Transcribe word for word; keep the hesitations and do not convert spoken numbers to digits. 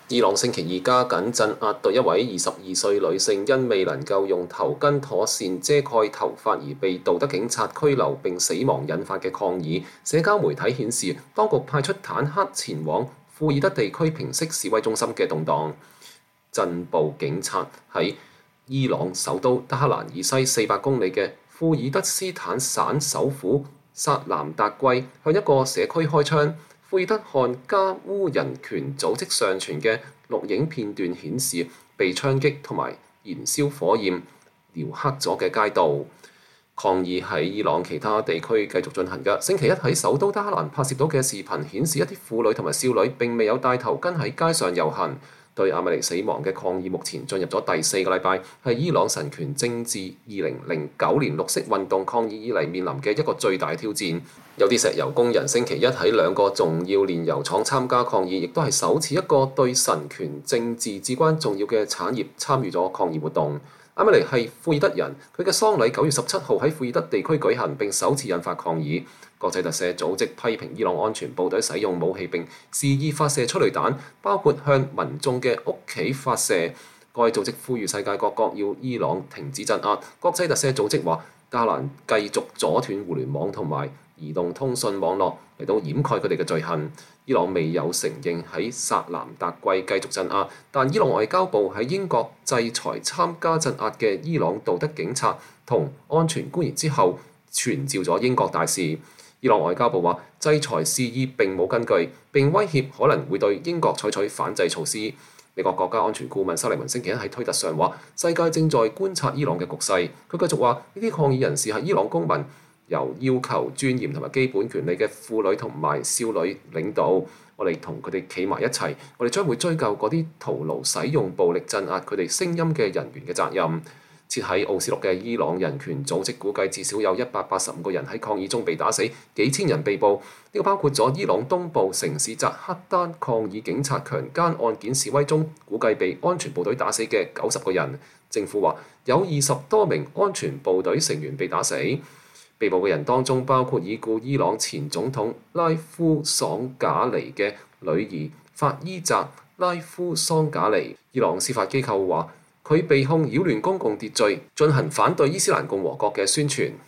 伊朗星期二加緊鎮壓對一位二十二歲女性因未能夠用頭巾妥善遮蓋頭髮而被道德警察拘留並死亡引發嘅抗議。社交媒體顯示，當局派出坦克前往庫爾德地區平息示威中心嘅動盪。鎮暴警察喺伊朗首都德黑蘭以西四百公里嘅庫爾德斯坦省首府薩南達季向一個社區開槍。庫爾德漢加烏人權組織上傳嘅錄影片段顯示，被槍擊同埋燃燒火焰燎黑咗嘅街道。抗議喺伊朗其他地區繼續進行嘅。星期一喺首都德黑蘭拍攝到嘅視頻顯示，一啲婦女同埋少女並未有戴頭巾喺街上遊行。對阿米尼死亡嘅抗議目前進入咗第四個禮拜，係伊朗神權政治二零零九年綠色運動抗議以嚟面臨嘅一個最大挑戰。有啲石油工人星期一喺兩個重要煉油廠參加抗議，亦都係首次一個對神權政治至關重要嘅產業參與咗抗議活動。阿米尼係庫爾德人，佢嘅喪禮九月十七號喺庫爾德地區舉行，並首次引發抗議。國際特赦組織批評伊朗安全部隊使用武器並肆意發射催淚彈，包括向民眾嘅屋企發射。該組織呼籲世界各國要伊朗停止鎮壓。國際特赦組織話，加蘭繼續阻斷互聯網同埋移動通訊網絡嚟到掩蓋佢哋嘅罪行。伊朗未有承認喺薩南達季繼續鎮壓，但伊朗外交部喺英國制裁參加鎮壓嘅伊朗道德警察同安全官員之後，傳召咗英國大使。伊朗外交部話，制裁事宜並冇根據，並威脅可能會對英國採取反制措施。美國國家安全顧問沙利文星期一喺推特上話，世界正在觀察伊朗嘅局勢。佢繼續話，呢啲抗議人士係伊朗公民，由要求尊嚴同埋基本權利嘅婦女同埋少女領導。我哋同佢哋企埋一齊，我哋將會追究嗰啲徒勞使用暴力鎮壓佢哋聲音嘅人員嘅責任。設喺奧斯陸嘅伊朗人權組織估計，至少有一百八十五個人喺抗議中被打死，幾千人被捕。呢、這個包括咗伊朗東部城市扎克丹抗議警察強姦案件示威中，估計被安全部隊打死嘅九十個人。政府話有二十多名安全部隊成員被打死。被捕嘅人當中包括已故伊朗前總統拉夫桑賈尼嘅女兒法伊扎拉夫桑賈尼。伊朗司法機構話，佢被控擾亂公共秩序，進行反對伊斯蘭共和國嘅宣傳。